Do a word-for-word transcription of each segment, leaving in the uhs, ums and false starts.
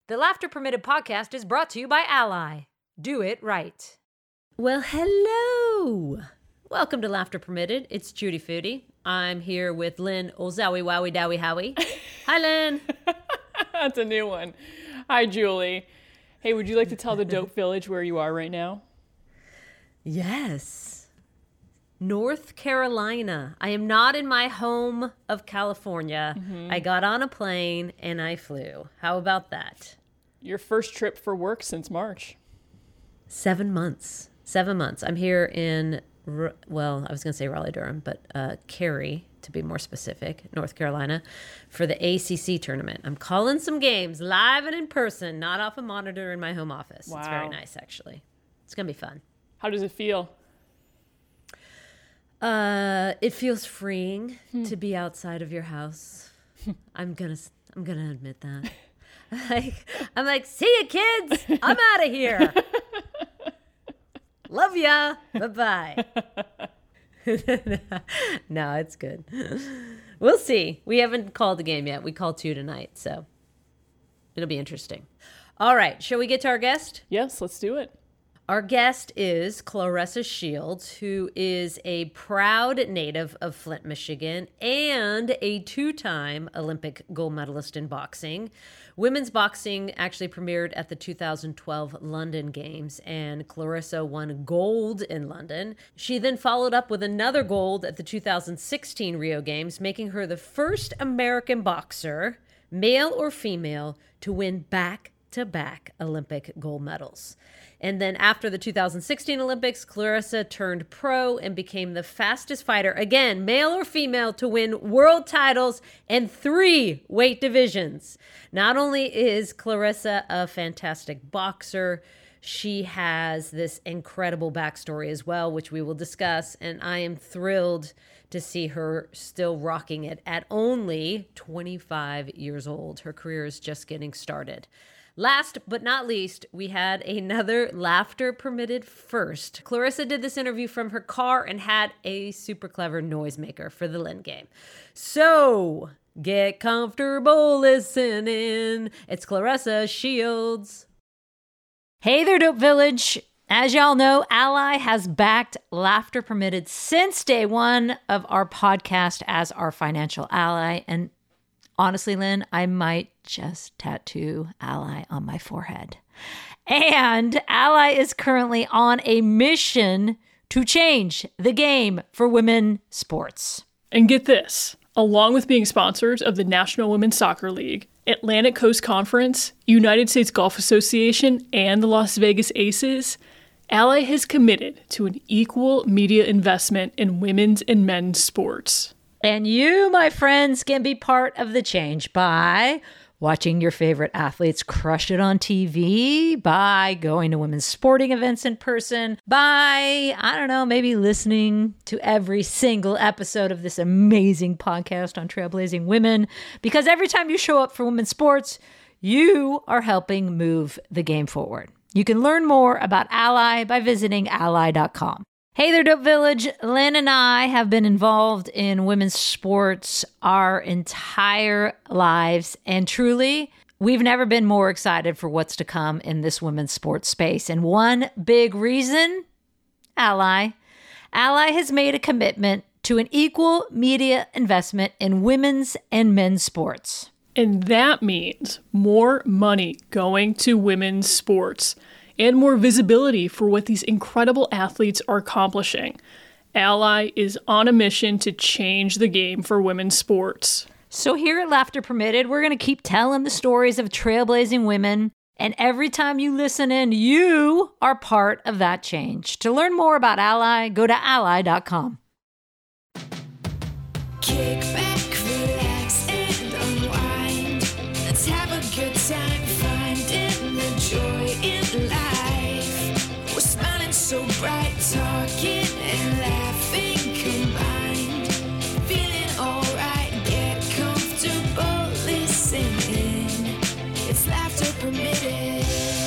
The Laughter Permitted podcast is brought to you by Ally. Do it right. Well, hello. Welcome to Laughter Permitted. It's Judy Foodie. I'm here with Lynn Olzowie Wowie Dowie Howie. Hi, Lynn. That's a new one. Hi, Julie. Hey, would you like to tell the Dope Village where you are right now? Yes. North Carolina. I am not in my home of California. Mm-hmm. I got on a plane and I flew. How about that? Your first trip for work since March. Seven months. Seven months. I'm here in, well, I was going to say Raleigh-Durham, but uh, Cary, to be more specific, North Carolina, for the A C C tournament. I'm calling some games live and in person, not off a monitor in my home office. Wow. It's very nice, actually. It's going to be fun. How does it feel? Uh, it feels freeing hmm. to be outside of your house. I'm gonna, I'm gonna admit that. Like, I'm like, see ya, kids. I'm out of here. Love ya. Bye-bye. No, it's good. We'll see. We haven't called the game yet. We call two tonight, so it'll be interesting. All right. Shall we get to our guest? Yes, let's do it. Our guest is Claressa Shields, who is a proud native of Flint, Michigan, and a two-time Olympic gold medalist in boxing. Women's boxing actually premiered at the two thousand twelve London Games, and Claressa won gold in London. She then followed up with another gold at the two thousand sixteen Rio Games, making her the first American boxer, male or female, to win back-to-back Olympic gold medals. And then after the two thousand sixteen Olympics, Claressa turned pro and became the fastest fighter, again, male or female, to win world titles in three weight divisions. Not only is Claressa a fantastic boxer, she has this incredible backstory as well, which we will discuss. And I am thrilled to see her still rocking it at only twenty-five years old. Her career is just getting started. Last but not least, we had another Laughter Permitted first. Claressa did this interview from her car and had a super clever noisemaker for the Lynn game. So get comfortable listening. It's Claressa Shields. Hey there, Dope Village. As y'all know, Ally has backed Laughter Permitted since day one of our podcast as our financial ally. And honestly, Lynn, I might just tattoo Ally on my forehead. And Ally is currently on a mission to change the game for women sports. And get this, along with being sponsors of the National Women's Soccer League, Atlantic Coast Conference, United States Golf Association, and the Las Vegas Aces, Ally has committed to an equal media investment in women's and men's sports. And you, my friends, can be part of the change by watching your favorite athletes crush it on T V, by going to women's sporting events in person, by, I don't know, maybe listening to every single episode of this amazing podcast on trailblazing women. Because every time you show up for women's sports, you are helping move the game forward. You can learn more about Ally by visiting ally dot com. Hey there, Dope Village. Lynn and I have been involved in women's sports our entire lives. And truly, we've never been more excited for what's to come in this women's sports space. And one big reason, Ally. Ally has made a commitment to an equal media investment in women's and men's sports. And that means more money going to women's sports and more visibility for what these incredible athletes are accomplishing. Ally is on a mission to change the game for women's sports. So here at Laughter Permitted, we're going to keep telling the stories of trailblazing women. And every time you listen in, you are part of that change. To learn more about Ally, go to ally dot com. Kick back, relax, and unwind. Let's have a good time finding the joy in life. We're smiling so bright, talking and laughing combined. Feeling alright, get comfortable listening. It's Laughter Permitted.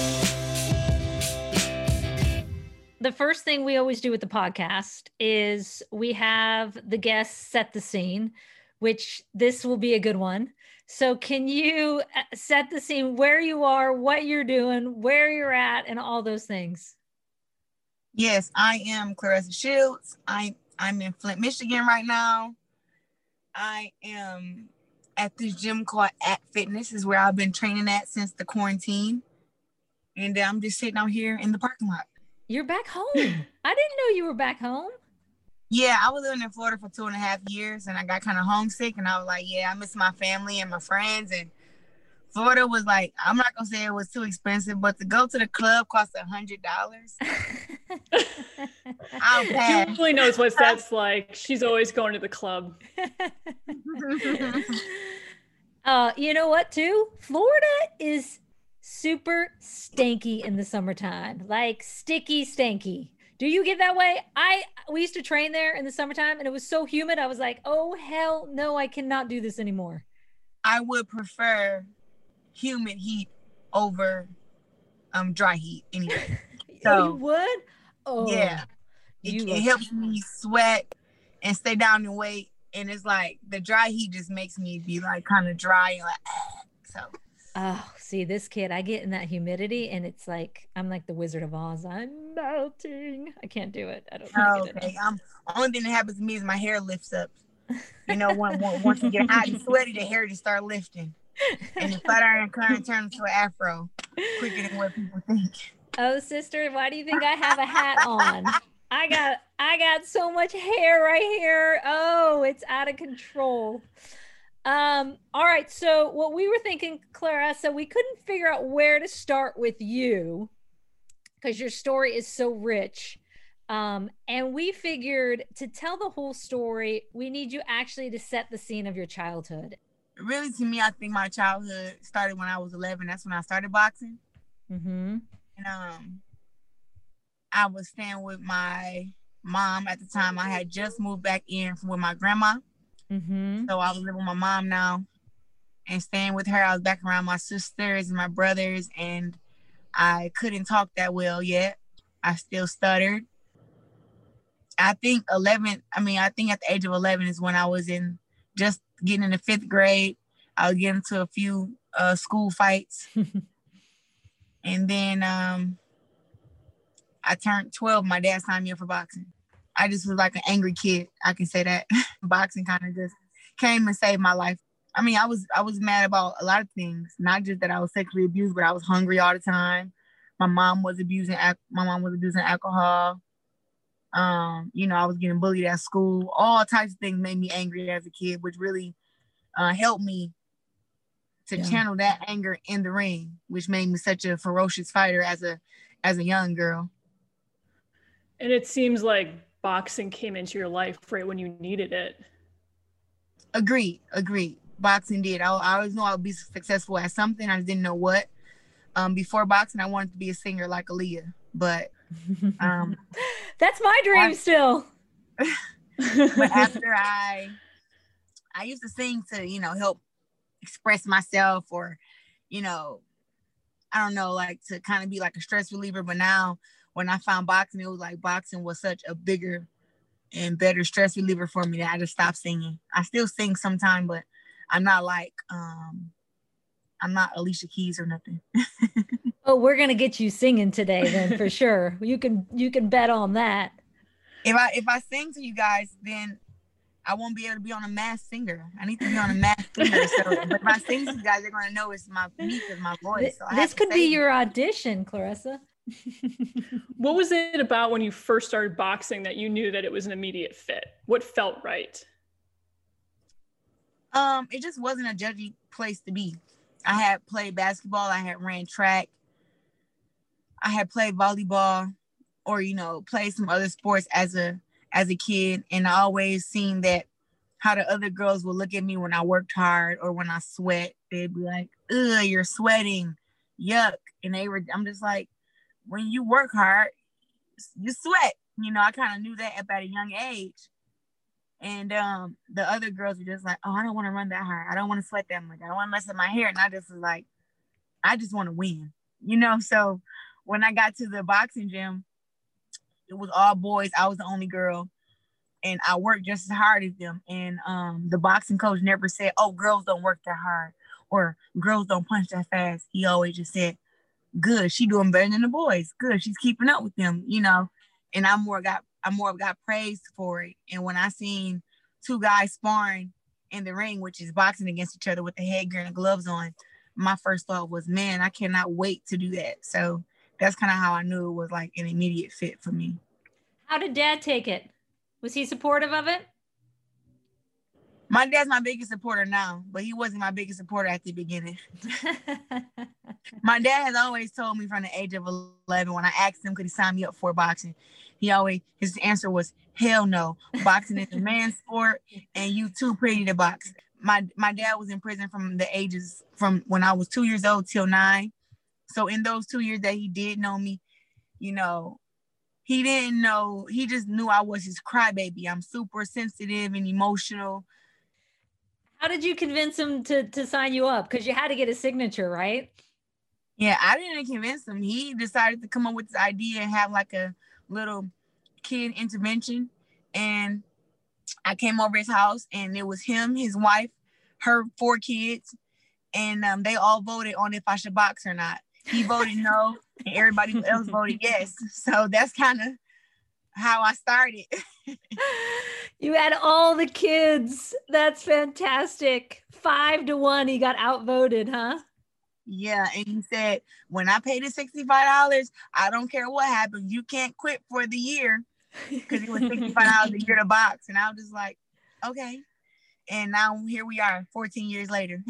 The first thing we always do with the podcast is we have the guests set the scene, which this will be a good one. So can you uh, set the scene where you are, what you're doing, where you're at, and all those things? Yes, I am Claressa Shields. I, I'm in Flint, Michigan right now. I am at this gym called At Fitness, is where I've been training at since the quarantine. And I'm just sitting out here in the parking lot. You're back home. I didn't know you were back home. Yeah, I was living in Florida for two and a half years and I got kind of homesick and I was like, yeah, I miss my family and my friends. And Florida was like, I'm not going to say it was too expensive, but to go to the club cost a hundred dollars. I'll pass. Julie knows what that's like. She's always going to the club. uh, you know what, too? Florida is super stanky in the summertime, like sticky, stanky. Do you get that way? I we used to train there in the summertime and it was so humid. I was like, oh, hell no, I cannot do this anymore. I would prefer humid heat over um dry heat anyway. So oh, you would? Oh, yeah. It, you it helps me sweat and stay down in weight. And it's like the dry heat just makes me be like kind of dry and like, ah. So. Oh, see, this kid, I get in that humidity and it's like, I'm like the Wizard of Oz. I'm melting. I can't do it. I don't oh, think okay. I'm, only thing that happens to me is my hair lifts up. You know, when, when, once you get hot and sweaty, the hair just start lifting. And the flat iron current turns to an afro quicker than what people think. Oh, sister, why do you think I have a hat on? I got I got so much hair right here. Oh, it's out of control. Um, all right, so what we were thinking, Claressa, we couldn't figure out where to start with you because your story is so rich. Um, and we figured to tell the whole story, we need you actually to set the scene of your childhood. Really, to me, I think my childhood started when I was eleven. That's when I started boxing. Mm-hmm. And um, I was staying with my mom at the time. I had just moved back in from with my grandma. Mm-hmm. So I was living with my mom now and staying with her. I was back around my sisters and my brothers, and I couldn't talk that well yet. I still stuttered. I think eleven, I mean, I think at the age of eleven is when I was in just getting into fifth grade. I was getting into a few uh, school fights. And then um, I turned twelve. My dad signed me up for boxing. I just was like an angry kid. I can say that. Boxing kind of just came and saved my life. I mean, I was I was mad about a lot of things, not just that I was sexually abused, but I was hungry all the time. My mom was abusing. My mom was abusing alcohol. Um, you know, I was getting bullied at school. All types of things made me angry as a kid, which really uh, helped me to yeah. channel that anger in the ring, which made me such a ferocious fighter as a as a young girl. And it seems like boxing came into your life right when you needed it. Agreed, agreed. Boxing did. I, I always knew I would be successful at something. I just didn't know what. Um, before boxing, I wanted to be a singer like Aaliyah, but um, that's my dream I, still. But after I, I used to sing to, you know, help express myself, or, you know, I don't know, like to kind of be like a stress reliever. But now, when I found boxing, it was like boxing was such a bigger and better stress reliever for me that I just stopped singing. I still sing sometime, but I'm not like, um, I'm not Alicia Keys or nothing. Oh, we're gonna get you singing today, then for sure. You can you can bet on that. If I if I sing to you guys, then I won't be able to be on a Masked Singer. I need to be on a Masked Singer. So, but if I sing to you guys, they're gonna know it's my me because my voice. So this could be your audition, Claressa. What was it about when you first started boxing that you knew that it was an immediate fit? What felt right? Um, it just wasn't a judgy place to be. I had played basketball. I had ran track. I had played volleyball, or, you know, played some other sports as a as a kid. And I always seen that how the other girls would look at me when I worked hard or when I sweat. They'd be like, ugh, you're sweating. Yuck. And they were, I'm just like, when you work hard, you sweat. You know, I kind of knew that at a young age. And um, the other girls were just like, oh, I don't want to run that hard. I don't want to sweat that much. I don't want to mess up my hair. And I just was like, I just want to win, you know? So when I got to the boxing gym, it was all boys. I was the only girl. And I worked just as hard as them. And um, the boxing coach never said, oh, girls don't work that hard. or girls don't punch that fast. He always just said, good, she doing better than the boys. Good, she's keeping up with them, you know. And I more got I more got praised for it. And when I seen two guys sparring in the ring, which is boxing against each other with the headgear and the gloves on, my first thought was, man, I cannot wait to do that. So that's kind of how I knew it was like an immediate fit for me. How did Dad take it? Was he supportive of it? My dad's my biggest supporter now, but he wasn't my biggest supporter at the beginning. My dad has always told me from the age of eleven, when I asked him could he sign me up for boxing, he always, his answer was, hell no. Boxing is a man's sport and you too pretty to box. My my dad was in prison from the ages, from when I was two years old till nine. So in those two years that he did know me, you know, he didn't know, he just knew I was his crybaby. I'm super sensitive and emotional. How did you convince him to, to sign you up? Because you had to get a signature, right? Yeah, I didn't convince him. He decided to come up with this idea and have like a little kid intervention. And I came over his house and it was him, his wife, her four kids. And um, they all voted on if I should box or not. He voted no and everybody else voted yes. So that's kind of how I started. You had all the kids. That's fantastic. Five to one, he got outvoted, huh? Yeah, and he said, when I pay the sixty-five dollars, I don't care what happens. You can't quit for the year, because it was sixty-five dollars a year to box. And I was just like, okay. And now here we are, fourteen years later.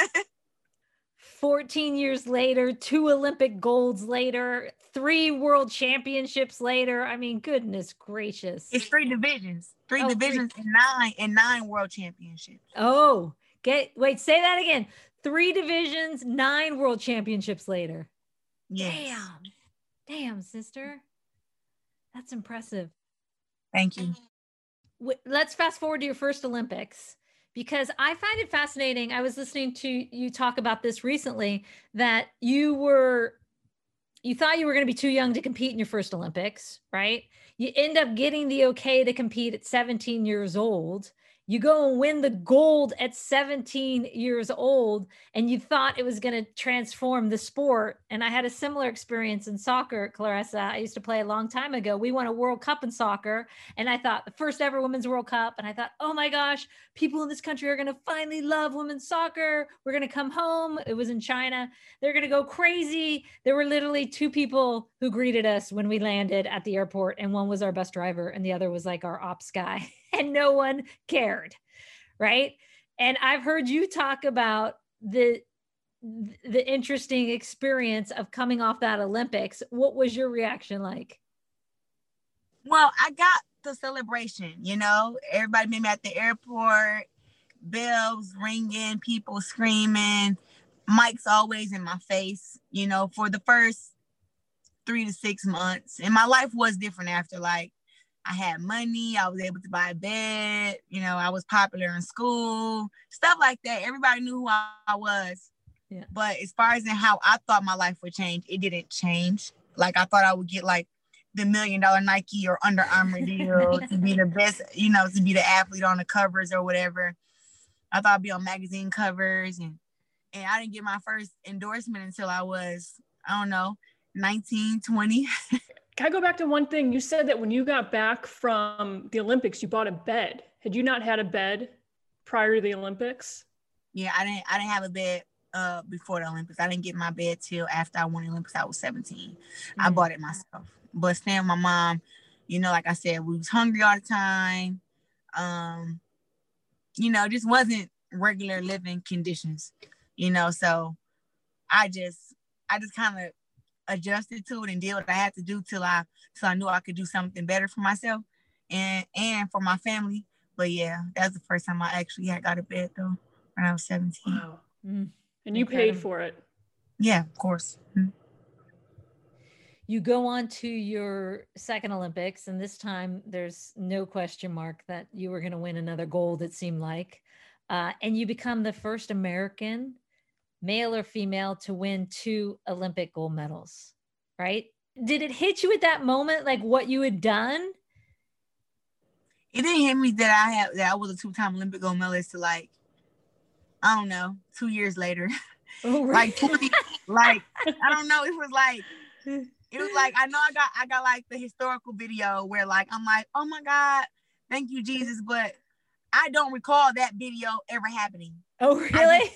fourteen years later, two Olympic golds later, three world championships later. I mean, goodness gracious. It's three divisions, three Oh, divisions three. and nine and nine world championships. Oh, get wait, say that again. Three divisions, nine world championships later. Yes. Damn. Damn, sister. That's impressive. Thank you. W- Let's fast forward to your first Olympics, because I find it fascinating. I was listening to you talk about this recently, that you were, you thought you were going to be too young to compete in your first Olympics, right? You end up getting the okay to compete at seventeen years old. You go and win the gold at seventeen years old, and you thought it was going to transform the sport. And I had a similar experience in soccer, Clarissa. I used to play a long time ago. We won a World Cup in soccer, and I thought the first ever Women's World Cup. And I thought, oh my gosh, people in this country are going to finally love women's soccer. We're going to come home. It was in China. They're going to go crazy. There were literally two people who greeted us when we landed at the airport, and one was our bus driver, and the other was like our ops guy. And no one cared, right? And I've heard you talk about the the interesting experience of coming off that Olympics. What was your reaction like? Well, I got the celebration, you know, everybody met me at the airport, bells ringing, people screaming, Mike's always in my face, you know, for the first three to six months. And my life was different after, like, I had money, I was able to buy a bed, you know, I was popular in school, stuff like that. Everybody knew who I, I was. Yeah. But as far as in how I thought my life would change, it didn't change. Like, I thought I would get like the million dollar Nike or Under Armour deal to be the best, you know, to be the athlete on the covers or whatever. I thought I'd be on magazine covers, and and I didn't get my first endorsement until I was, I don't know, nineteen, twenty. Can I go back to one thing? You said that when you got back from the Olympics, you bought a bed. Had you not had a bed prior to the Olympics? Yeah, I didn't I didn't have a bed uh before the Olympics. I didn't get my bed till after I won the Olympics. I was seventeen. Mm-hmm. I bought it myself. But staying with my mom, you know, like I said, we was hungry all the time. Um, you know, just wasn't regular living conditions, you know. So I just I just kind of adjusted to it and did what I had to do till I till I knew I could do something better for myself and and for my family. But yeah, that's the first time I actually had got a bed though, when I was seventeen. Wow. Mm. And you paid for it. Yeah, of course. Mm-hmm. You go on to your second Olympics, and this time there's no question mark that you were going to win another gold, it seemed like. Uh, and you become the first American, male or female, to win two Olympic gold medals, right? Did it hit you at that moment, like what you had done? It didn't hit me that I had that I was a two-time Olympic gold medalist to like I don't know, two years later. Oh, Like twenty, like I don't know. It was like it was like I know I got I got like the historical video where like I'm like, oh my God, thank you, Jesus, but I don't recall that video ever happening. Oh, really?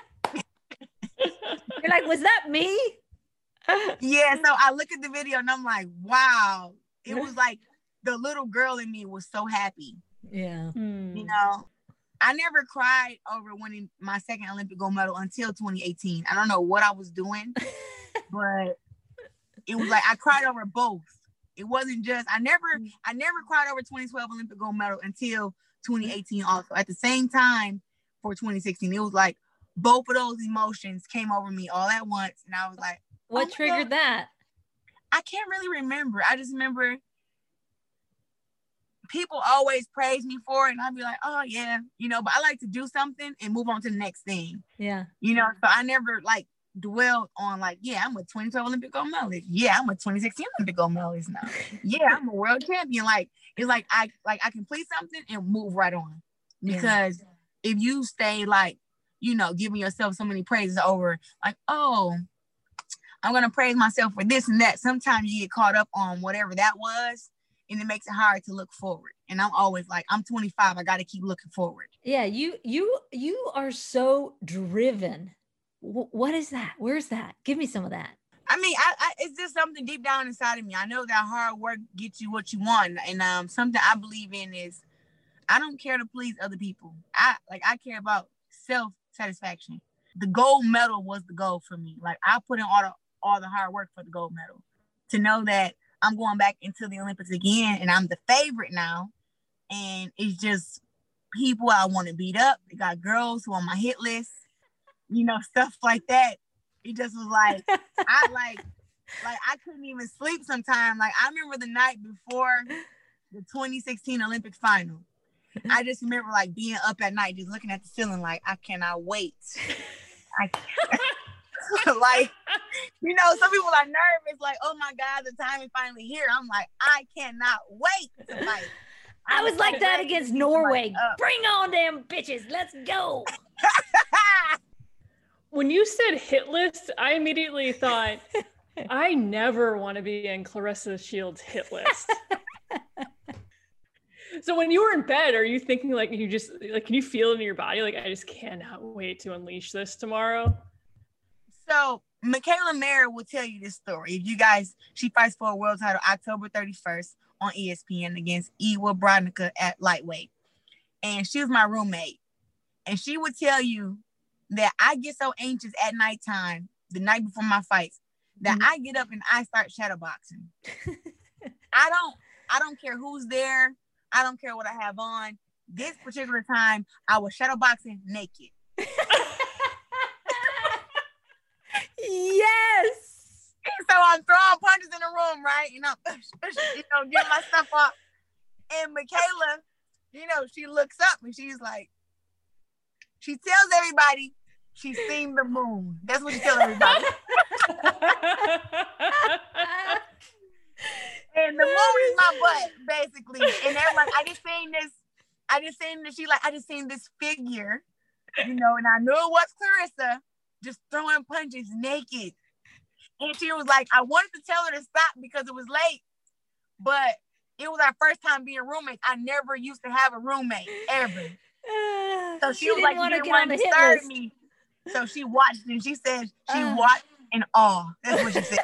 You're like, was that me? Yeah, so I look at the video and I'm like, wow. It was like the little girl in me was so happy. Yeah. Hmm. You know, I never cried over winning my second Olympic gold medal until twenty eighteen. I don't know what I was doing, but it was like I cried over both. It wasn't just I never I never cried over twenty twelve Olympic gold medal until twenty eighteen also. At the same time for twenty sixteen, it was like both of those emotions came over me all at once, and I was like, What oh my triggered God. that? I can't really remember. I just remember people always praise me for it, and I'd be like, oh yeah, you know, but I like to do something and move on to the next thing, Yeah. you know. So I never like dwelled on like, yeah, I'm a twenty twelve Olympic gold medalist. Yeah, I'm a twenty sixteen Olympic gold medalist now. Yeah, I'm a world champion. Like it's like I like I complete something and move right on. Because yeah. if you stay like, you know, giving yourself so many praises over like, oh, I'm gonna praise myself for this and that. Sometimes you get caught up on whatever that was, and it makes it hard to look forward. And I'm always like, I'm twenty-five. I got to keep looking forward. Yeah, you you you are so driven. W- what is that? Where's that? Give me some of that. I mean, I, I it's just something deep down inside of me. I know that hard work gets you what you want, and um, something I believe in is I don't care to please other people. I like I care about self satisfaction. The gold medal was the goal for me. Like I put in all the all the hard work for the gold medal. To know that I'm going back into the Olympics again, and I'm the favorite now. And it's just people I want to beat up. They got girls who on my hit list, you know, stuff like that. It just was like, I like, like I couldn't even sleep sometimes. Like I remember the night before the twenty sixteen Olympic final. I just remember like being up at night, just looking at the ceiling, like I cannot wait. I like, you know, some people are nervous, like, oh my God, the time is finally here. I'm like, I cannot wait to fight. I was like that against Norway. Bring on them bitches. Let's go. When you said hit list, I immediately thought, I never want to be in Claressa Shields' hit list. So when you were in bed, are you thinking like you just like can you feel it in your body? Like I just cannot wait to unleash this tomorrow. So Michaela Mayer will tell you this story. If you guys, she fights for a world title October thirty-first on E S P N against Ewa Brodnicka at lightweight. And she was my roommate. And she would tell you that I get so anxious at nighttime, the night before my fights, that mm-hmm. I get up and I start shadowboxing. I don't, I don't care who's there. I don't care what I have on. This particular time, I was shadowboxing naked. Yes. So I'm throwing punches in the room, right? You know, you know, getting my stuff up. And Michaela, you know, she looks up and she's like, she tells everybody she's seen the moon. That's what she tells everybody. And the moon is my butt, basically. And they're like, I just seen this, I just seen this, she like, I just seen this figure, you know, and I knew it was Claressa, just throwing punches naked. And she was like, I wanted to tell her to stop because it was late, but it was our first time being roommates. I never used to have a roommate, ever. Uh, so she, she was like, want you to didn't get on want the to hit disturb list. me. So she watched and she said she Uh. watched in awe. That's what she said.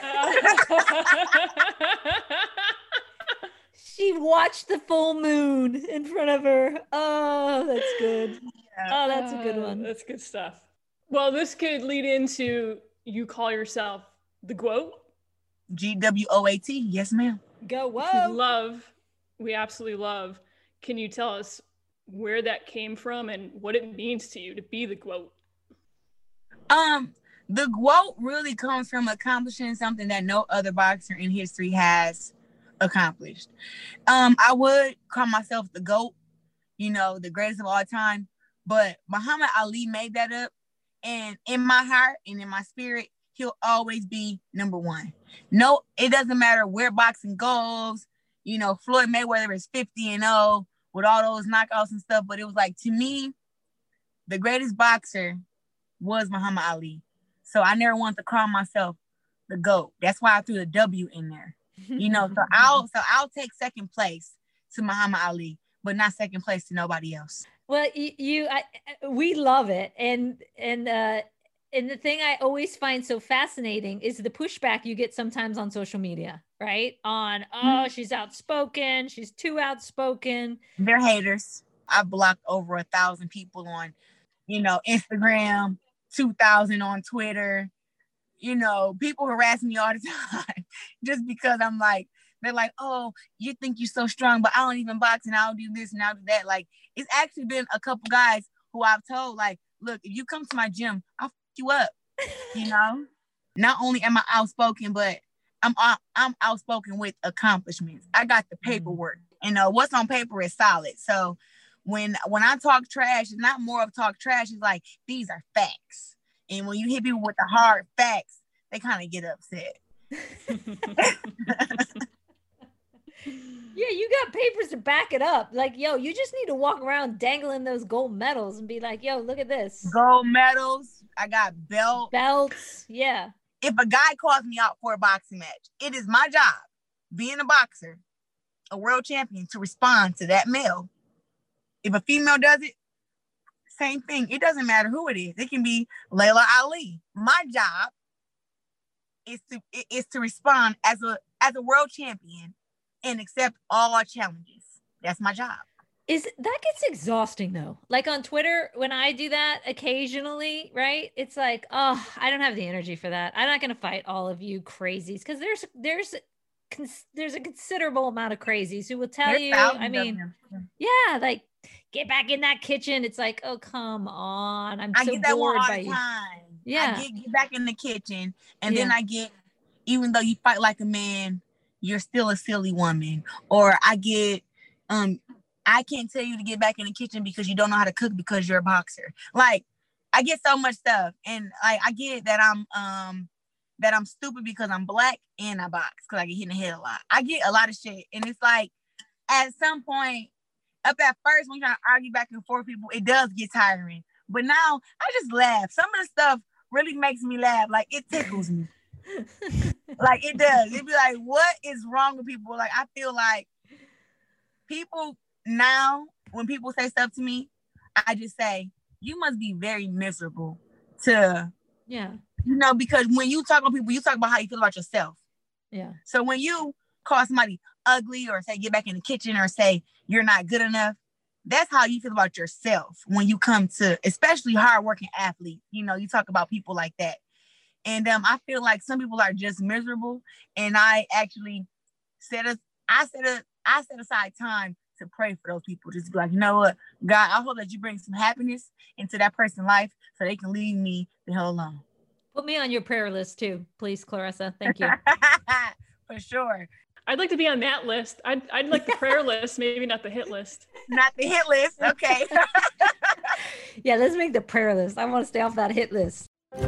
She watched the full moon in front of her. Oh, that's good. Oh, that's a good Uh, one. That's good stuff. Well, this could lead into you call yourself the GWOAT. G W O A T. Yes, ma'am. Go, We whoa. love, we absolutely love. Can you tell us where that came from and what it means to you to be the GWOAT? Um, the GWOAT really comes from accomplishing something that no other boxer in history has accomplished. Um, I would call myself the GOAT, you know, the greatest of all time, but Muhammad Ali made that up. And in my heart and in my spirit, he'll always be number one. No, it doesn't matter where boxing goes. You know, Floyd Mayweather is fifty and oh with all those knockouts and stuff. But it was like, to me, the greatest boxer was Muhammad Ali. So I never wanted to call myself the GOAT. That's why I threw the W in there. You know, so I'll so I'll take second place to Muhammad Ali, but not second place to nobody else. Well, you, you I, we love it, and and uh, and the thing I always find so fascinating is the pushback you get sometimes on social media, right? On oh, she's outspoken, she's too outspoken. They're haters. I've blocked over a thousand people on, you know, Instagram, two thousand on Twitter. You know, people harass me all the time just because I'm like, they're like, oh, you think you're so strong, but I don't even box and I'll do this and I'll do that. Like, it's actually been a couple guys who I've told, like, look, if you come to my gym, I'll f you up. You know, not only am I outspoken, but I'm I'm outspoken with accomplishments. I got the paperwork. You know, what's on paper is solid. So when when I talk trash, it's not more of talk trash. It's like, these are facts. And when you hit people with the hard facts, they kind of get upset. Yeah, you got papers to back it up. Like, yo, you just need to walk around dangling those gold medals and be like, yo, look at this. Gold medals. I got belts. Belts. Yeah. If a guy calls me out for a boxing match, it is my job, being a boxer, a world champion, to respond to that male. If a female does it, same thing. It doesn't matter who it is. It can be Layla Ali. My job is to is to respond as a as a world champion and accept all our challenges. That's my job. Is that gets exhausting though? Like on Twitter, when I do that occasionally, right? It's like, oh, I don't have the energy for that. I'm not going to fight all of you crazies because there's there's there's a considerable amount of crazies who will tell There's you. I mean, yeah, like get back in that kitchen. It's like, oh, come on. I'm I so get that bored one all by the you. time. Yeah. I get, get back in the kitchen, and Yeah. then I get, even though you fight like a man, you're still a silly woman. Or I get, um, I can't tell you to get back in the kitchen because you don't know how to cook because you're a boxer. Like, I get so much stuff, and like I get that I'm um that I'm stupid because I'm black and I box because I get hit in the head a lot. I get a lot of shit, and it's like at some point, up at first when you're trying to argue back and forth, people, it does get tiring. But now I just laugh. Some of the stuff really makes me laugh. Like, it tickles me. Like, it does. It'd be like, what is wrong with people? Like, I feel like people now, when people say stuff to me, I just say, you must be very miserable to, Yeah. you know, because when you talk to people, you talk about how you feel about yourself. Yeah. So when you call somebody ugly or say, get back in the kitchen, or say, you're not good enough, that's how you feel about yourself when you come to, especially hardworking athletes. You know, you talk about people like that. And um, I feel like some people are just miserable. And I actually set a, I set a, I set aside time to pray for those people. Just be like, you know what, God, I hope that you bring some happiness into that person's life so they can leave me the hell alone. Put me on your prayer list too, please, Clarissa. Thank you. For sure. I'd like to be on that list. I'd, I'd like the prayer list, maybe not the hit list. Not the hit list. Okay. Yeah, let's make the prayer list. I want to stay off that hit list.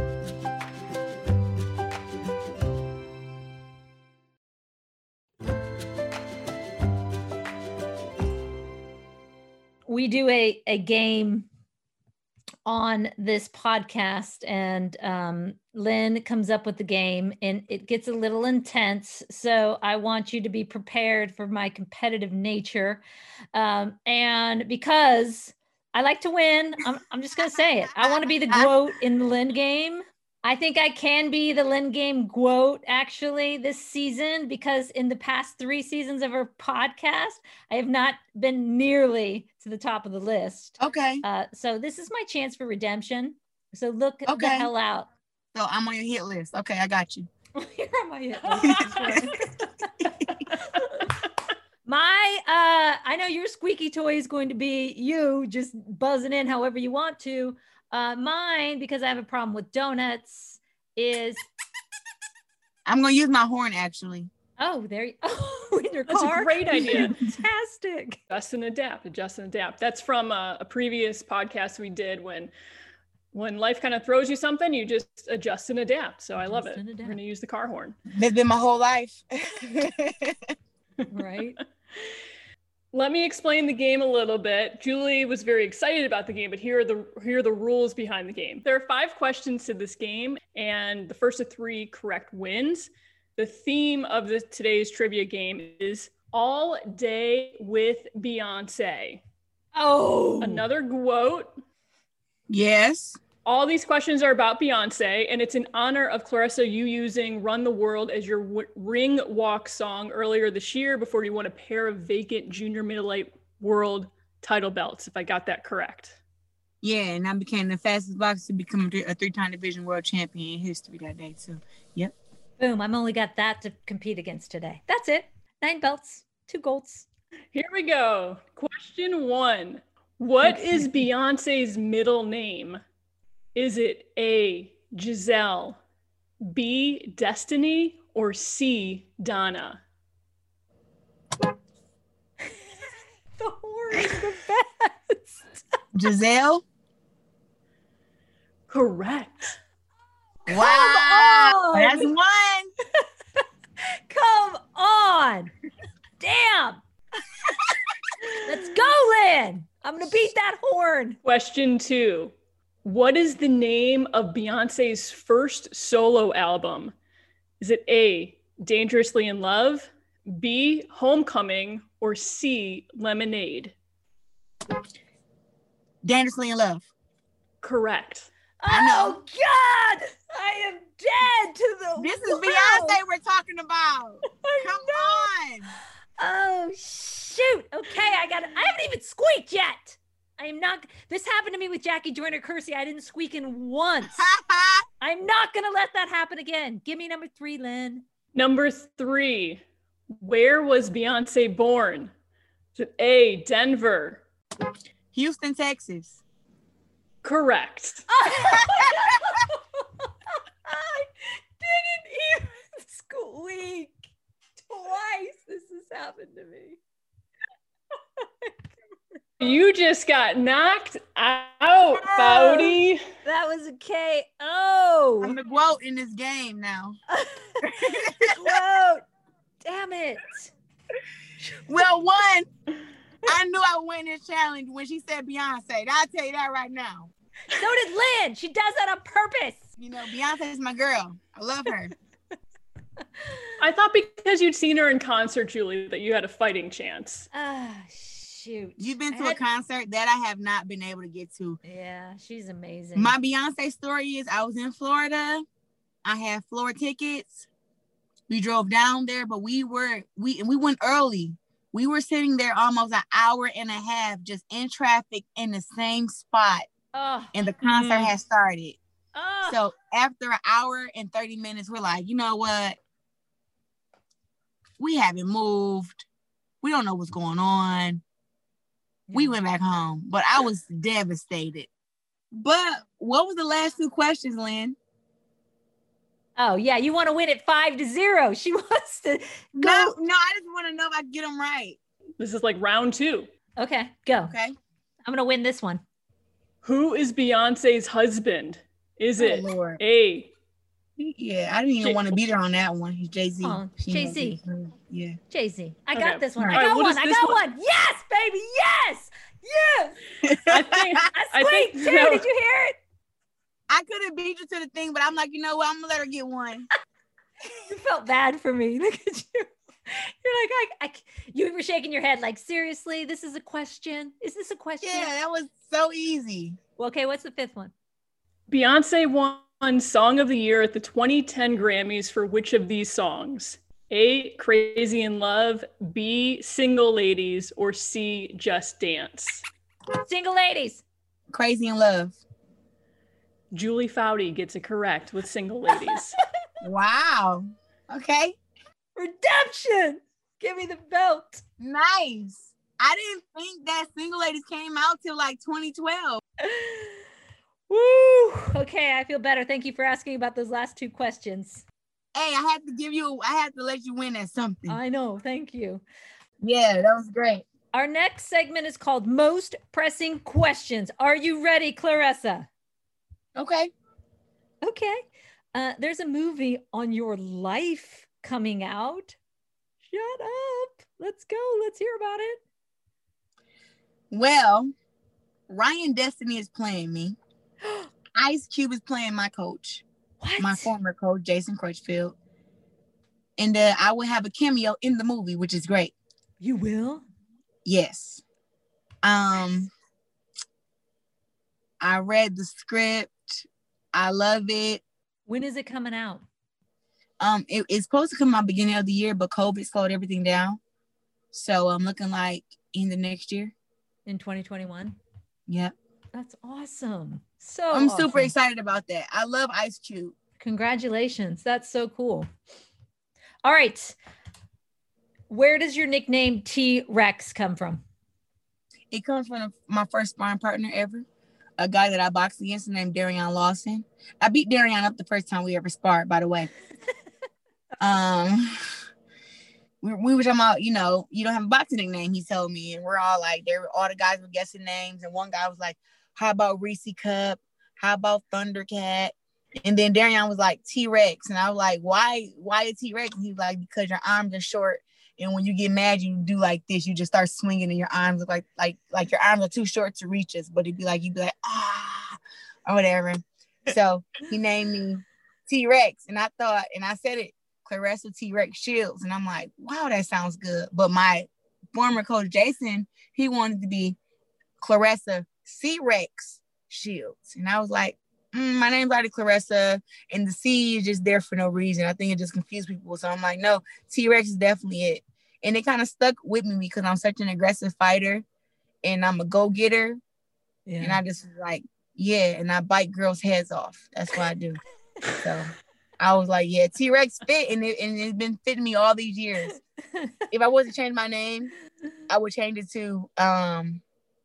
We do a, a game on this podcast, and um, Lynn comes up with the game, and it gets a little intense. So I want you to be prepared for my competitive nature. Um, and because I like to win, I'm, I'm just going to say it. I want to be the GOAT in the Lynn game. I think I can be the Lynn game GOAT actually this season, because in the past three seasons of our podcast, I have not been nearly to the top of the list. Okay. Uh, so this is my chance for redemption. So look the Okay. hell out. So I'm on your hit list. Okay, I got you. You're on my hit list. My, uh, I know your squeaky toy is going to be you just buzzing in however you want to. Uh, mine, because I have a problem with donuts, is I'm gonna use my horn actually. oh, there you oh, in your That's car. a great idea. Fantastic. Adjust and adapt, adjust and adapt. That's from a, a previous podcast we did when when life kind of throws you something, you just adjust and adapt. So I love Adjust it. and We're adapt. going to use the car horn. That's been my whole life. Right. Let me explain the game a little bit. Julie was very excited about the game, but here are the here are the rules behind the game. There are five questions to this game, and the first of three correct wins. The theme of the, today's trivia game is All Day with Beyonce. Oh, Another quote. Yes. All these questions are about Beyonce, and it's in honor of Clarissa, you using Run the World as your w- ring walk song earlier this year before you won a pair of vacant junior middleweight world title belts, if I got that correct. Yeah, and I became the fastest boxer to become a three- a three-time division world champion in history that day. So, yep. boom. I'm only got that to compete against today. That's it. Nine belts, two golds. Here we go. Question one. What is Beyonce's middle name? Is it A, Giselle, B, Destiny, or C, Donna? The horn is the best. Giselle? Correct. Wow. on. That's one. Come on. Damn. Let's go, Lynn. I'm going to beat that horn. Question two. What is the name of Beyonce's first solo album? Is it A, Dangerously in Love, B, Homecoming, or C, Lemonade? Dangerously in Love. Correct. I know. Oh, God. I am dead to the This is world. Beyonce we're talking about. Come on. Oh, shoot. Okay, I got it. I haven't even squeaked yet. I am not. This happened to me with Jackie Joyner Kersey. I didn't squeak in once. I'm not going to let that happen again. Give me number three, Lynn. Number three. Where was Beyonce born? Is it A, Denver? Houston, Texas. Correct. I didn't even squeak twice. This has happened to me. You just got knocked out, Foudy. That was a K O. I'm the GWOAT in this game now. Whoa. Damn it. Well, one, I knew I would win this challenge when she said Beyonce. I'll tell you that right now. So did Lynn. She does that on purpose. You know, Beyonce is my girl. I love her. I thought because you'd seen her in concert, Julie, that you had a fighting chance. Ah, shoot. You've been I to a had- concert that I have not been able to get to. Yeah, she's amazing. My Beyonce story is I was in Florida. I had floor tickets. We drove down there, but we were we we went early. We were sitting there almost an hour and a half just in traffic in the same spot, oh, and the concert Mhm. had started. oh. So after an hour and thirty minutes, we're like, you know what? We haven't moved. We don't know what's going on. We Yeah. went back home, but I was devastated. But what was the last two questions, Lynn? Oh, yeah. You want to win it five to zero. She wants to go. No, no, I just want to know if I get them right. This is like round two. Okay, go. Okay. I'm going to win this one. Who is Beyonce's husband? Is Oh, it Lord. A, Yeah, I didn't even Jay- want to beat her on that one. He's Jay-Z. Oh, She knows Jay-Z. it. Yeah. Jay-Z. I Okay. got this one. All I right, got what one. is I this got one? one. Yes, baby. Yes. Yes. I think I I squeaked think too. no. Did you hear it? I could have beat you to the thing, but I'm like, you know what? I'm going to let her get one. You felt bad for me. Look at you. You're like, I, I, you were shaking your head like, seriously, this is a question? Is this a question? Yeah, that was so easy. Well, okay, what's the fifth one? Beyonce won Song of the Year at the twenty ten Grammys for which of these songs? A, Crazy in Love, B, Single Ladies, or C, Just Dance? Single ladies. Crazy in Love. Julie Foudy gets it correct with Single Ladies. Wow. Okay. Redemption. Give me the belt. Nice. I didn't think that Single Ladies came out till like twenty twelve. Woo. Okay, I feel better. Thank you for asking about those last two questions. Hey, I had to give you, I had to let you win at something. I know. Thank you. Yeah, that was great. Our next segment is called Most Pressing Questions. Are you ready, Clarissa? Okay. Okay. Uh, there's a movie on your life coming out. Shut up. Let's go. Let's hear about it. Well, Ryan Destiny is playing me. Ice Cube is playing my coach, What? my former coach, Jason Crutchfield. And uh, I will have a cameo in the movie, which is great. You will? Yes. Um, I read the script. I love it. When is it coming out? Um, it, it's supposed to come out beginning of the year, but COVID slowed everything down. So I'm looking like in the next year. In twenty twenty-one? Yeah. That's awesome. So I'm awesome. super excited about that. I love Ice Cube. Congratulations. That's so cool. All right. Where does your nickname T-Rex come from? It comes from my first sparring partner ever, a guy that I boxed against named Darion Lawson. I beat Darion up the first time we ever sparred, by the way. um, we, we were talking about, you know, you don't have a boxing nickname, he told me. And we're all like, there were all the guys were guessing names. And one guy was like, how about Reese Cup? How about Thundercat? And then Darion was like, T-Rex. And I was like, why, why a T-Rex? And he was like, because your arms are short. And when you get mad, you do like this. You just start swinging and your arms look like, like, like your arms are too short to reach us. But it'd be like, you'd be like, ah, or whatever. So he named me T-Rex. And I thought, and I said it, Claressa T-Rex Shields. And I'm like, wow, that sounds good. But my former coach, Jason, he wanted to be Claressa C-Rex Shields. And I was like, mm, my name's already Claressa, and the C is just there for no reason. I think it just confused people. So I'm like, no, T-Rex is definitely it. And it kind of stuck with me because I'm such an aggressive fighter and I'm a go-getter. Yeah. And I just was like, yeah, and I bite girls' heads off. That's what I do. So I was like, yeah, T-Rex fit, and, it, and it's been fitting me all these years. If I was to change my name, I would change it to, um,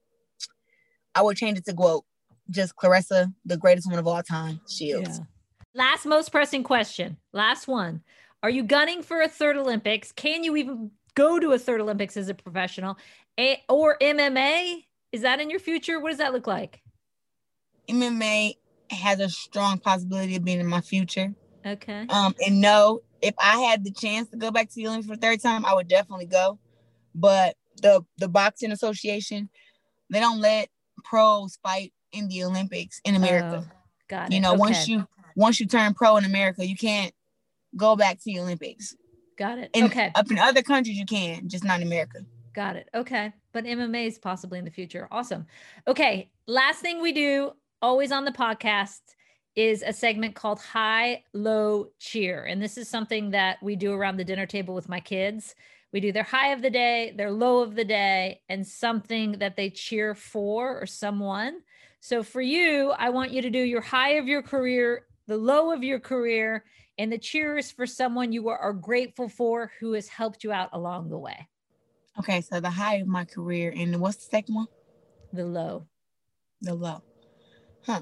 I would change it to Gloat. Just Claressa, the greatest woman of all time, Shields. Yeah. Last most pressing question. Last one. Are you gunning for a third Olympics? Can you even go to a third Olympics as a professional? A- or M M A? Is that in your future? What does that look like? M M A has a strong possibility of being in my future. Okay. Um, and no, if I had the chance to go back to the Olympics for the third time, I would definitely go. But the the Boxing Association, they don't let pros fight in the Olympics in America. Oh, got it. You know, okay. once you once you turn pro in America, you can't go back to the Olympics. Got it. In, okay. Up in other countries, you can, just not in America. Got it. Okay. But M M A is possibly in the future. Awesome. Okay. Last thing we do always on the podcast is a segment called High, Low, Cheer. And this is something that we do around the dinner table with my kids. We do their high of the day, their low of the day, and something that they cheer for or someone. So for you, I want you to do your high of your career, the low of your career, and the cheers for someone you are, are grateful for who has helped you out along the way. Okay, so the high of my career, and what's the second one? The low. The low. Huh.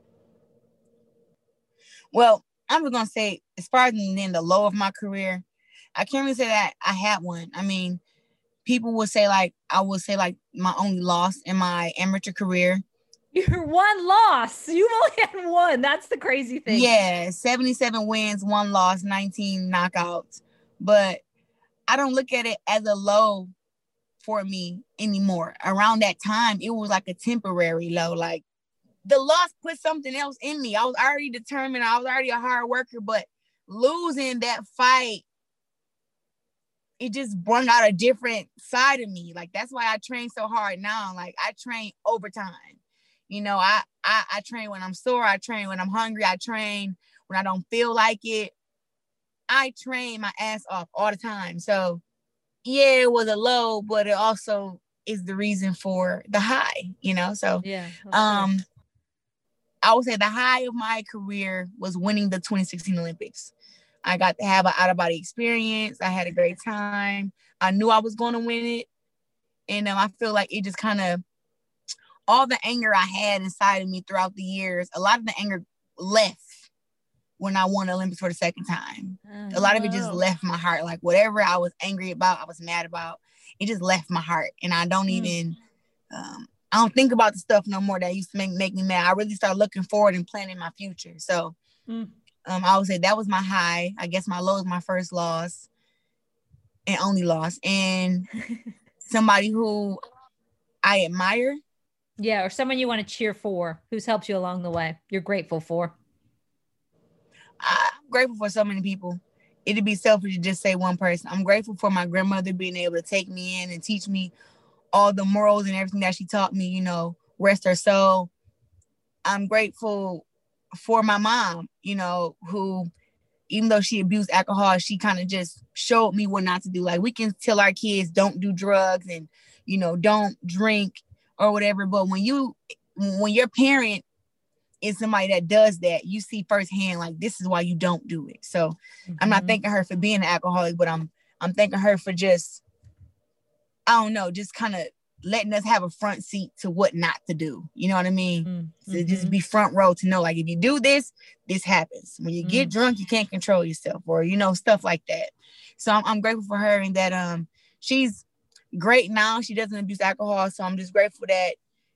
Well, I'm just going to say, as far as then the low of my career, I can't really say that I had one. I mean, people would say like, I would say like my only loss in my amateur career. Your one loss. You've only had one. That's the crazy thing. Yeah, seventy-seven wins, one loss, nineteen knockouts. But I don't look at it as a low for me anymore. Around that time, it was like a temporary low. Like the loss put something else in me. I was already determined. I was already a hard worker, but losing that fight, it just brought out a different side of me. Like that's why I train so hard now. Like I train overtime. You know, I, I I train when I'm sore. I train when I'm hungry. I train when I don't feel like it. I train my ass off all the time. So, yeah, it was a low, but it also is the reason for the high, you know? So, yeah. um, cool. I would say the high of my career was winning the twenty sixteen Olympics. I got to have an out-of-body experience. I had a great time. I knew I was going to win it. And um, I feel like it just kind of, all the anger I had inside of me throughout the years, a lot of the anger left when I won the Olympics for the second time. Oh, a lot of it just left my heart. Like whatever I was angry about, I was mad about, it just left my heart. And I don't mm. even, um, I don't think about the stuff no more that used to make, make me mad. I really started looking forward and planning my future. So mm. um, I would say that was my high. I guess my low is my first loss and only loss. And somebody who I admire. Yeah, or someone you want to cheer for, who's helped you along the way, you're grateful for. I'm grateful for so many people. It'd be selfish to just say one person. I'm grateful for my grandmother being able to take me in and teach me all the morals and everything that she taught me, you know, rest her soul. I'm grateful for my mom, you know, who, even though she abused alcohol, she kind of just showed me what not to do. Like, we can tell our kids don't do drugs and, you know, don't drink or whatever. But when you, when your parent is somebody that does that, you see firsthand, like, this is why you don't do it. So mm-hmm. I'm not thanking her for being an alcoholic, but I'm, I'm thanking her for just, I don't know, just kind of letting us have a front seat to what not to do. You know what I mean? Mm-hmm. So just be front row to know, like, if you do this, this happens. When you get mm-hmm. drunk, you can't control yourself, or, you know, stuff like that. So I'm, I'm grateful for her, and that um she's great now. She doesn't abuse alcohol. So I'm just grateful that,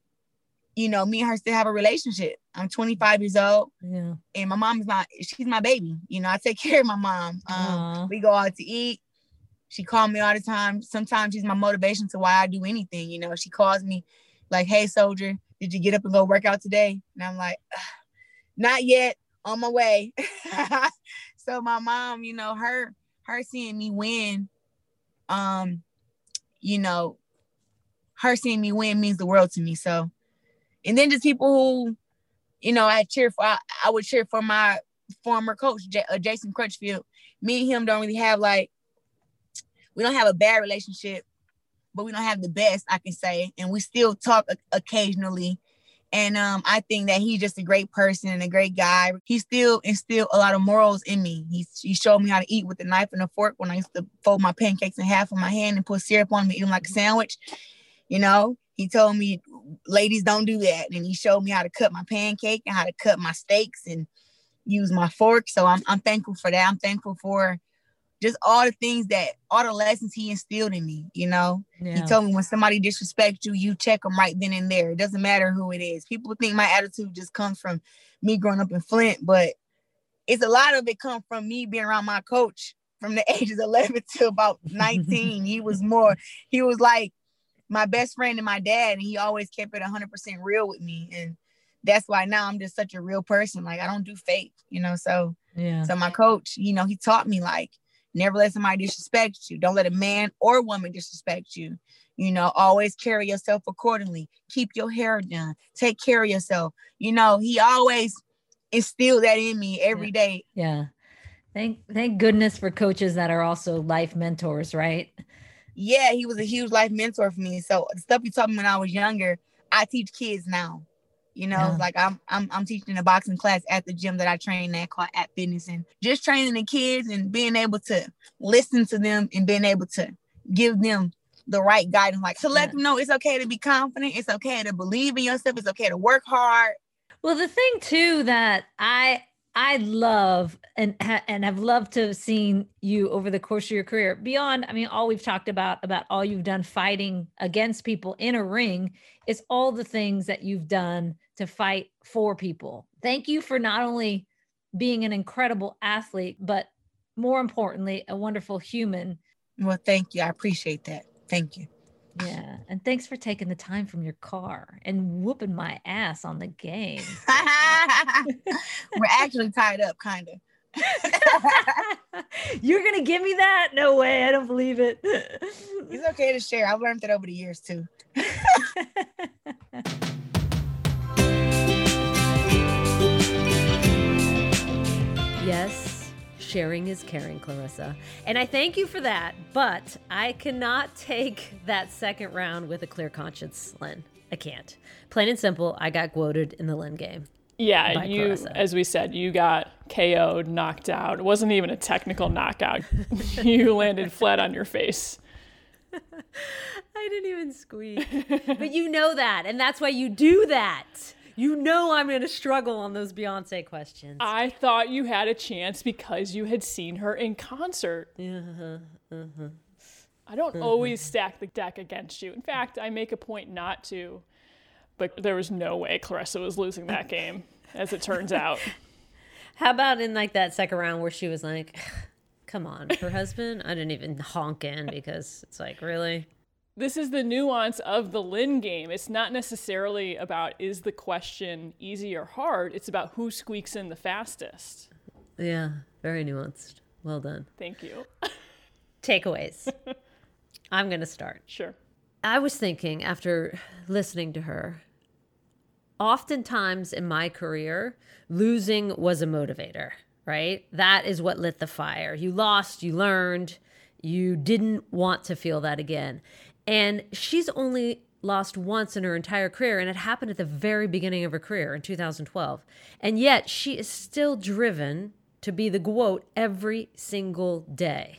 you know, me and her still have a relationship. I'm twenty-five years old. Yeah. And my mom is my, she's my baby. You know, I take care of my mom. Um, we go out to eat. She called me all the time. Sometimes she's my motivation to why I do anything. You know, she calls me like, hey, soldier, did you get up and go work out today? And I'm like, not yet, on my way. So my mom, you know, her, her seeing me win, um, you know, her seeing me win means the world to me. So, and then just people who, you know, I cheer for, I, I would cheer for my former coach, J- uh, Jason Crutchfield. Me and him don't really have like, we don't have a bad relationship, but we don't have the best, I can say. And we still talk occasionally. And um, I think that he's just a great person and a great guy. He still instilled a lot of morals in me. He, he showed me how to eat with a knife and a fork when I used to fold my pancakes in half with my hand and put syrup on them and eat them like a sandwich. You know, he told me, ladies, don't do that. And he showed me how to cut my pancake and how to cut my steaks and use my fork. So I'm I'm thankful for that. I'm thankful for just all the things that, all the lessons he instilled in me, you know. Yeah. He told me when somebody disrespects you, you check them right then and there. It doesn't matter who it is. People think my attitude just comes from me growing up in Flint, but it's a lot of it comes from me being around my coach from the ages of eleven to about nineteen. He was more, he was like my best friend and my dad, and he always kept it one hundred percent real with me. And that's why now I'm just such a real person. Like, I don't do fake, you know. So, yeah. So my coach, you know, he taught me, like, never let somebody disrespect you. Don't let a man or woman disrespect you. You know, always carry yourself accordingly. Keep your hair done. Take care of yourself. You know, he always instilled that in me every yeah. day. Yeah. Thank thank goodness for coaches that are also life mentors, right? Yeah, he was a huge life mentor for me. So the stuff he taught me when I was younger, I teach kids now. You know, yeah. like I'm, I'm, I'm teaching a boxing class at the gym that I train at called At Fitness, and just training the kids and being able to listen to them and being able to give them the right guidance, like to let yeah. them know it's okay to be confident. It's okay to believe in yourself. It's okay to work hard. Well, the thing too that I, I love and and have loved to have seen you over the course of your career beyond, I mean, all we've talked about, about all you've done fighting against people in a ring, is all the things that you've done to fight for people. Thank you for not only being an incredible athlete, but more importantly, a wonderful human. Well, thank you. I appreciate that. Thank you. Yeah. And thanks for taking the time from your car and whooping my ass on the game. We're actually tied up, kind of. You're going to give me that? No way. I don't believe it. It's okay to share. I've learned that over the years, too. Yes, sharing is caring, Clarissa. And I thank you for that, but I cannot take that second round with a clear conscience, Lynn. I can't. Plain and simple, I got quoted in the Lynn game. Yeah, you, Clarissa. As we said, you got K O'd, knocked out. It wasn't even a technical knockout. You landed flat on your face. I didn't even squeak. But you know that, and that's why you do that. You know I'm going to struggle on those Beyonce questions. I thought you had a chance because you had seen her in concert. Uh-huh, uh-huh. I don't uh-huh. always stack the deck against you. In fact, I make a point not to. But there was no way Clarissa was losing that game, as it turns out. How about in like that second round where she was like, come on, her husband? I didn't even honk in because it's like, really? This is the nuance of the Lynn game. It's not necessarily about is the question easy or hard. It's about who squeaks in the fastest. Yeah, very nuanced. Well done. Thank you. Takeaways. I'm going to start. Sure. I was thinking after listening to her, oftentimes in my career, losing was a motivator, right? That is what lit the fire. You lost, you learned, you didn't want to feel that again. And she's only lost once in her entire career, and it happened at the very beginning of her career in two thousand twelve. And yet she is still driven to be the GWOAT every single day,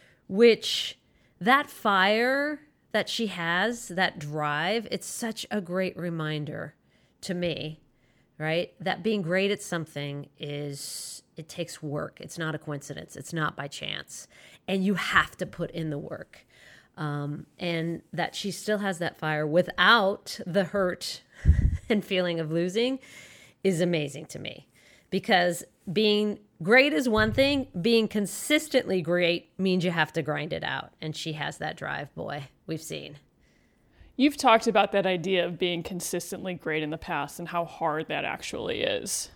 which that fire that she has, that drive, it's such a great reminder to me, right? That being great at something is, it takes work. It's not a coincidence. It's not by chance. And you have to put in the work. Um, and that she still has that fire without the hurt and feeling of losing is amazing to me. Because being great is one thing, being consistently great means you have to grind it out. And she has that drive, boy, we've seen. You've talked about that idea of being consistently great in the past and how hard that actually is.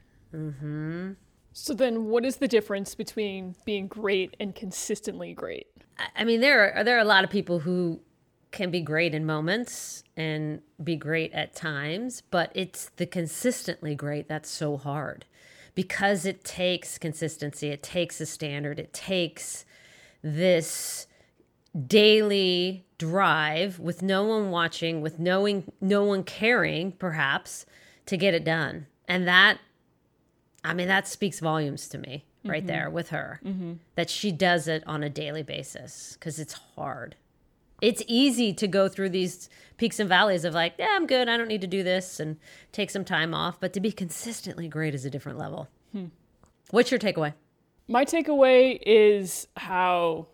Mm-hmm. So then what is the difference between being great and consistently great? I mean, there are, there are a lot of people who can be great in moments and be great at times, but it's the consistently great that's so hard because it takes consistency. It takes a standard. It takes this daily drive with no one watching, with knowing, no one caring, perhaps, to get it done. And that, I mean, that speaks volumes to me. Right mm-hmm. there with her, mm-hmm. that she does it on a daily basis because it's hard. It's easy to go through these peaks and valleys of like, yeah, I'm good. I don't need to do this and take some time off. But to be consistently great is a different level. Hmm. What's your takeaway? My takeaway is how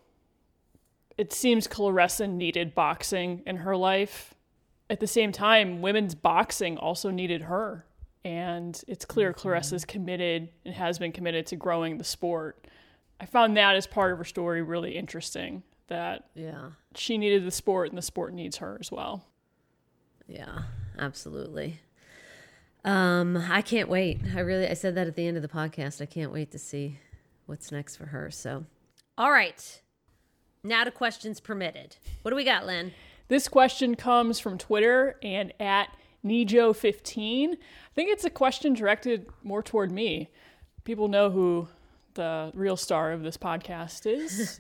it seems Claressa needed boxing in her life. At the same time, women's boxing also needed her. And it's clear Claressa's committed and has been committed to growing the sport. I found that as part of her story really interesting, that yeah, she needed the sport and the sport needs her as well. Yeah, absolutely. Um, I can't wait. I really, I said that at the end of the podcast. I can't wait to see what's next for her. So, all right. Now to questions permitted. What do we got, Lynn? This question comes from Twitter and at Nijo fifteen. I think it's a question directed more toward me. People know who the real star of this podcast is.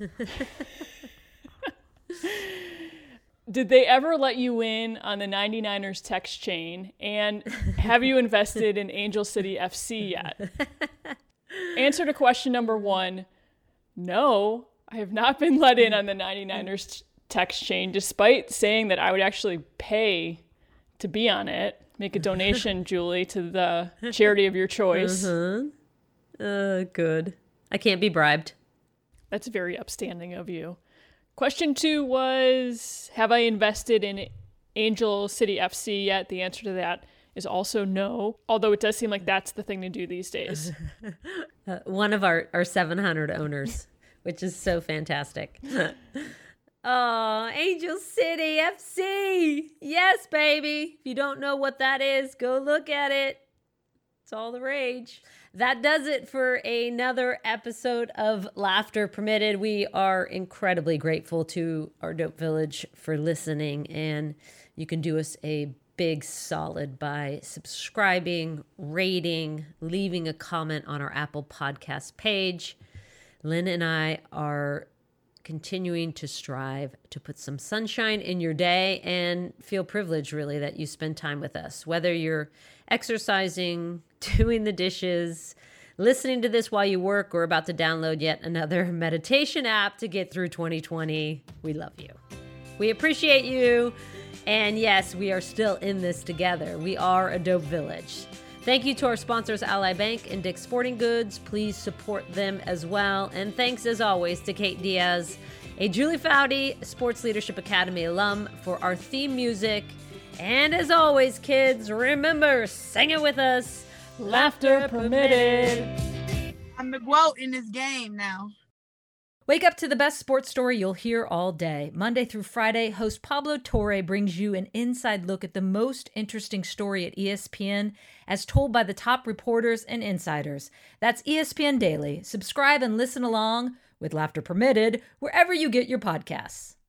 Did they ever let you in on the ninety-niners text chain? And have you invested in Angel City F C yet? Answer to question number one, no, I have not been let in on the ninety-niners text chain, despite saying that I would actually pay to be on it. Make a donation, Julie, to the charity of your choice. Uh-huh. Uh, good. I can't be bribed. That's very upstanding of you. Question two was, have I invested in Angel City F C yet? The answer to that is also no, although it does seem like that's the thing to do these days. uh, one of our, our seven hundred owners, which is so fantastic. Oh, Angel City F C. Yes, baby. If you don't know what that is, go look at it. It's all the rage. That does it for another episode of Laughter Permitted. We are incredibly grateful to our Dope Village for listening, and you can do us a big solid by subscribing, rating, leaving a comment on our Apple Podcast page. Lynn and I are continuing to strive to put some sunshine in your day and feel privileged, really, that you spend time with us. Whether you're exercising, doing the dishes, listening to this while you work, or about to download yet another meditation app to get through twenty twenty, we love you. We appreciate you. And yes, we are still in this together. We are a Dope Village. Thank you to our sponsors, Ally Bank and Dick's Sporting Goods. Please support them as well. And thanks, as always, to Kate Diaz, a Julie Foudy Sports Leadership Academy alum, for our theme music. And as always, kids, remember, sing it with us. Laughter permitted. I'm the GWOAT in this game now. Wake up to the best sports story you'll hear all day. Monday through Friday, host Pablo Torre brings you an inside look at the most interesting story at E S P N as told by the top reporters and insiders. That's E S P N Daily. Subscribe and listen along, with laughter permitted, wherever you get your podcasts.